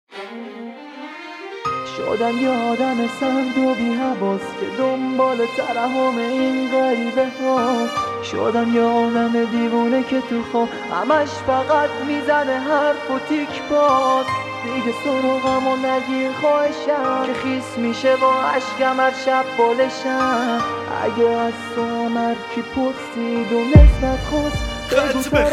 شدم یه آدم سرد و بی حواس که دنبال ترحم این غریبه هاست. شدم یه آدم دیوونه که تو خواب همش فقط میزنه حرف و تیک باز. دیگه سراغم و نگیر خواهشم که خیس میشه با عشقم هر شب بالشم. اگه از تو هم کی پرسید و نسبت خواست خط به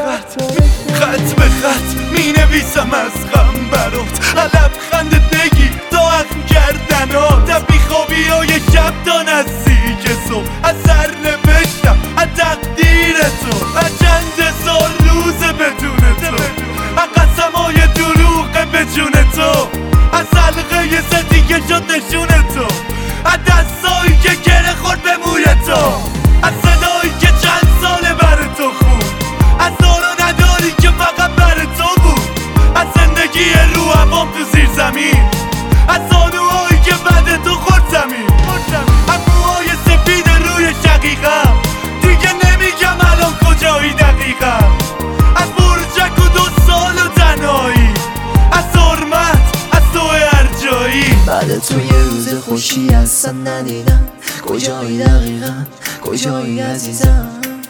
خط می نویسم از غم برات، لبخند نگی تا اخم کردن ها، در بیخوابی های شب تا نزدیک صبح از سر نوشتم از تقدیر تو، از چند سال روز بدون تو، از قسم های دروغ به جون تو، از حلقه زدی که شد نشون تو، از دستایی که گره خورد به موی تو، از صدایی که چند ساله بر تو خون، از دارو نداری که فقط بر تو بود، از زندگی رو هوام تو زیر زمین، از زانوهایی که بعد تو خورد زمین، از موهای سفید روی شقیقم دیگه نمیگم الان کجایی دقیقم، از برجک و 2 سال و تنهایی، از حرمت از تو هر جایی. بعد تو یه روز خوشی اصلا ندیدم، کجایی دقیقا کجایی عزیزم.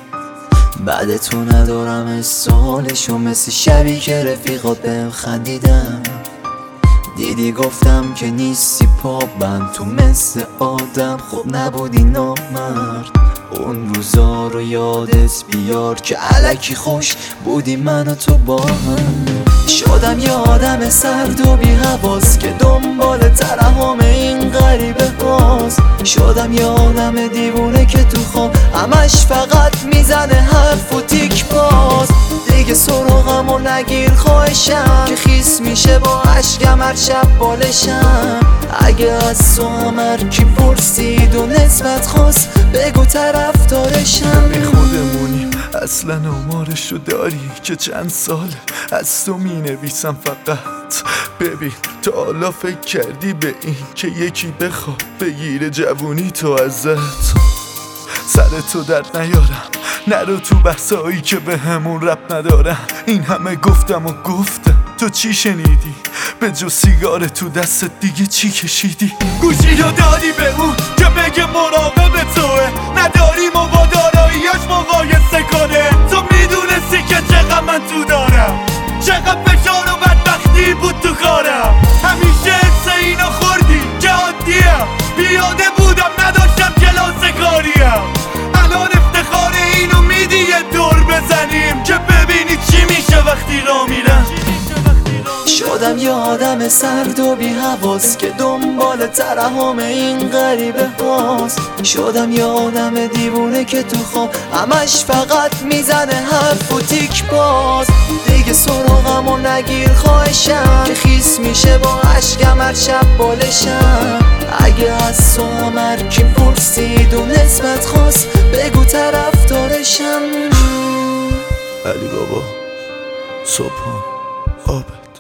بعد تو ندارم سالشو مثل شبی که رفیقات بهم خندیدم. دیدی گفتم که نیستی پابند تو مثل آدم، خب نبودی نامرد. اون روزا رو یادت بیار که الکی خوش بودی من و تو با هم. شدم یه آدم سرد و بی حواس که دنبال ترحم این غریبه هاست. شدم یه آدم دیوونه که تو خواب همش فقط میزنه حرف و تیک باز. دیگه سراغم و نگیر خواهشم که خیس میشه با عشقم هر شب بالشم. اگه از تو هم کی پرسید و نسبت خواست بگو طرفدارشم. بی خودمونیم اصلا آمارشو داری که چند ساله از تو می نویسم فقط. ببین تا حالا فکر کردی به این که یکی بخواد بگیره جوونی تو ازت؟ سر تو درد نیارم، نرو تو بحثایی که به همون رب ندارم. این همه گفتم و گفتم، تو چی شنیدی؟ به جز سیگار تو دستت دیگه چی کشیدی؟ گوشی رو دادی به اون که بگه مراقب توه، نداری ما با داراییاش مقایسه کنه. تو میدونستی که چقدر من تو دارم، چقدر فشار و بدبختی بود تو کارم. همیشه حس اینو خوردی که عادیم، بیاده بودم نداشتم کلاس کاریم. الان افتخار اینو میدی یه دور بزنیم که ببینی چی میشه وقتی راه میرم. شدم یه آدم سرد و بی حواس که دنبال ترحم این غریبه هاست. شدم یه آدم دیوونه که تو خواب همش فقط میزنه حرف و تیک باز. دیگه سراغم و نگیر خواهشم که خیس میشه با عشقم هر شب بالشم. اگه از تو هم کی پرسید و نسبت خواست بگو طرفدارشم. علی بابا صبحان خوابه.